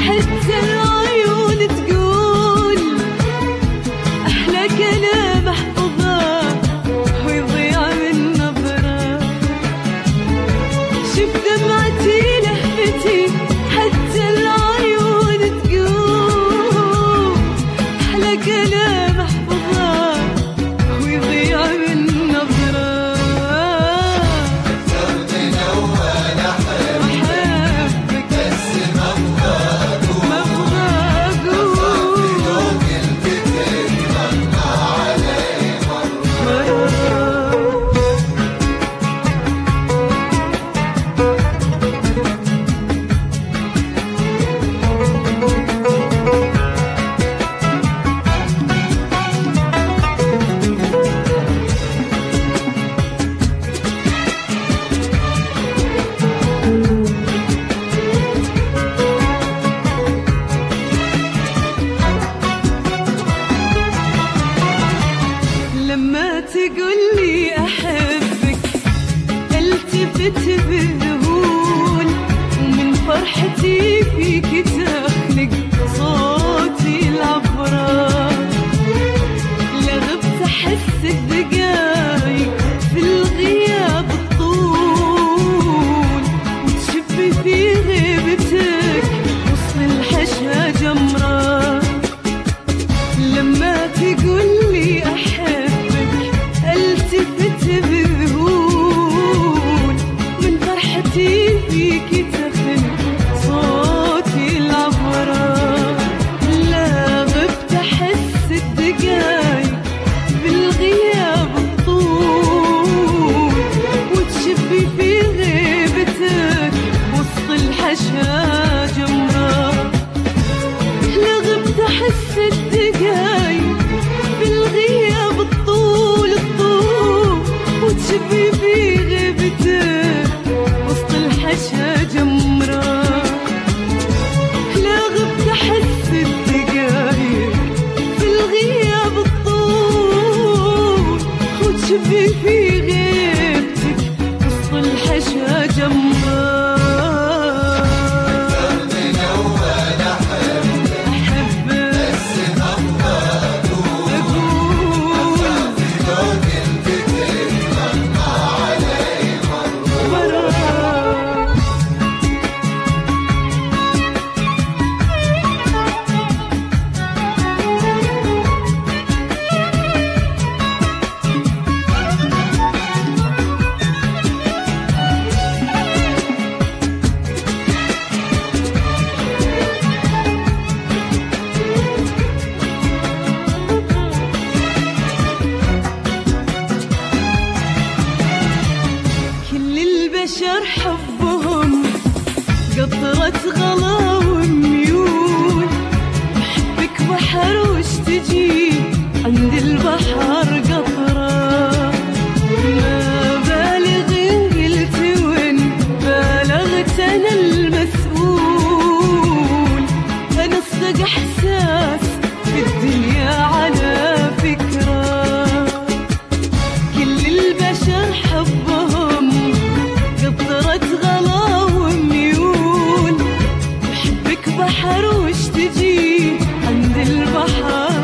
حتى العيون تقول أحلى كلام أحفظه ويضيع من نظرة. شوف دمعتي لهفتي حتى العيون تقول أحلى كلام أحفظه ويضيع من نظرة. دربنا وأنا أحبك بس ما أبغى أقول لو قلت تتمنى علي مرة. لما تقولي أحبك التفت بذهول ومن فرحتي فيك تخلق صوتي العبرة. لا غبت أحس الدقايق في الغياب الطول وتشبي في غيبتك وسط الحشا جمرة. لما تقولي أحبك التفت بذهول من فرحتي فيك تخل صوتي العبرة. لا غبت أحس الدقايق بالغياب الطول وتشبي في غيبتك وسط الحشا جمرة. لا غبت أحس الدقايق بالغياب الطول وتشبي في غيبتك وسط الحشا جمرة. لا غبت أحس الدقايق بالغياب الطول وتشبي في غيبتك وسط الحشا جمرة. دربنا وأنا أحبك بس ما أبغى أقول لو قلت تتمنى علي مرة. كل البشر حبهم قطرة غلا وميول. بحبك بحر وش تجي عند البحر قطرة. ما بالغ إن قلت وإن بالغت أنا المسؤول. أنا أصدق إحساس في الدنيا على فكرة. كل البشر حبهم قطرة غلا وميول. بحبك بحر وش تجي عند البحر